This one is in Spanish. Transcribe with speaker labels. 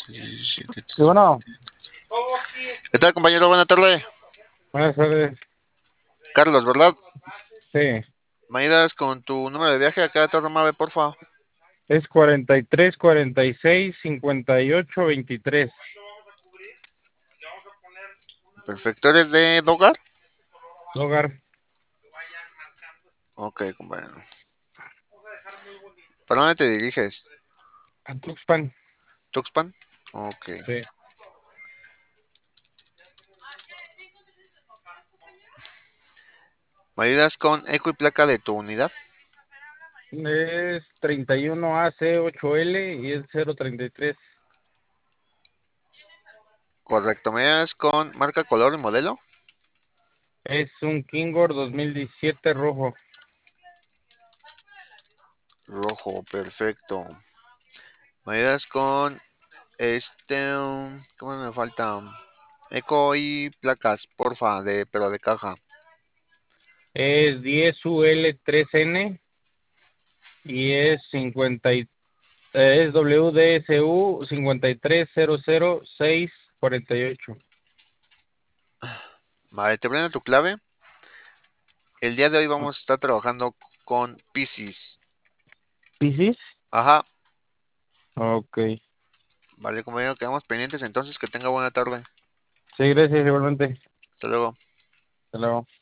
Speaker 1: Sí, bueno,
Speaker 2: ¿Qué tal, compañero? Buena tarde.
Speaker 1: buenas tardes.
Speaker 2: Carlos, ¿verdad?
Speaker 1: Sí,
Speaker 2: ¿Me ayudas con tu número de viaje acá a Torre Mave, porfa?
Speaker 1: es 43, 46, 58, 23.
Speaker 2: Perfecto. ¿Eres de Dogar?
Speaker 1: Hogar,
Speaker 2: Ok, compañero. ¿Para dónde te diriges?
Speaker 1: a Tuxpan.
Speaker 2: ¿Tuxpan? Ok.
Speaker 1: Sí,
Speaker 2: ¿Me ayudas con eco y placa de tu unidad?
Speaker 1: es 31AC8L y es 033.
Speaker 2: Correcto. ¿Me ayudas con marca, color y modelo?
Speaker 1: Es un Kingor 2017 rojo.
Speaker 2: Rojo, perfecto. ¿Me ayudas con ¿cómo me falta? Eco y placas, porfa, pero de caja.
Speaker 1: Es 10UL3N y es 50 es WDSU 53000648.
Speaker 2: Vale, te prendo tu clave. El día de hoy vamos a estar trabajando con Piscis.
Speaker 1: ¿Piscis?
Speaker 2: Ajá.
Speaker 1: Ok.
Speaker 2: Vale, compañero, quedamos pendientes entonces. Que tenga buena tarde.
Speaker 1: Sí, gracias igualmente.
Speaker 2: Hasta luego.
Speaker 1: Hasta luego.